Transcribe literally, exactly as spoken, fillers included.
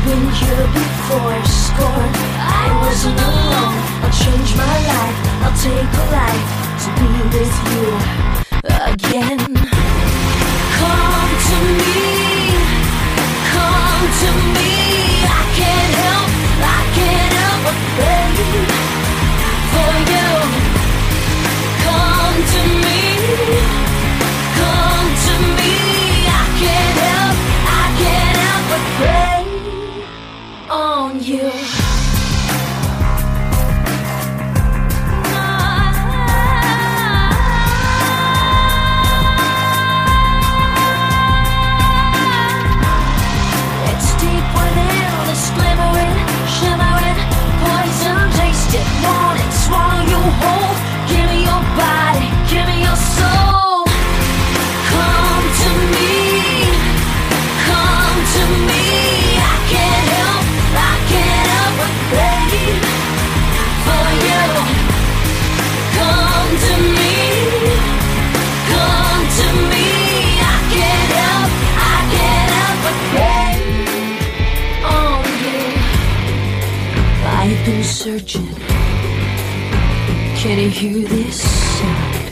been here before, scorn. I wasn't alone. I'll change my life. I'll take a life to be with you again. Come to me, come to me. I can't help, I can't help but pray for you. Come to me, come to me. I can't help, I can't help but pray on you. It's deep within, this glimmering, shimmering poison. Taste it, want it, swallow you whole. Give me your body, give me your soul. Come to me, come to me. I can't help, I can't help but pray for you. Come to me, come to me. I can't help, I can't help but pray on you. I've been searching. Can you hear this sound?